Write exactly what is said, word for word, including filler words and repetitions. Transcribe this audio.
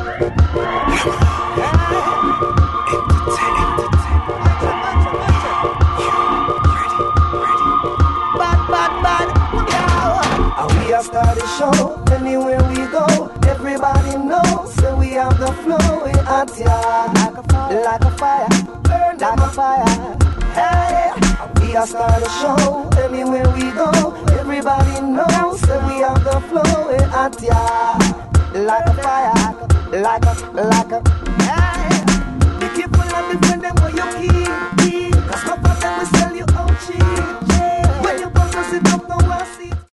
Start the show, anywhere we go, everybody knows, so we have the flow, we hot, yeah, like a fire, like a fire, burn like a fire, hey, we are start the show, anywhere we go, everybody knows, so we have the flow, we hot, yeah, like a fire, like a, like a, hey, be careful and defend them where you keep.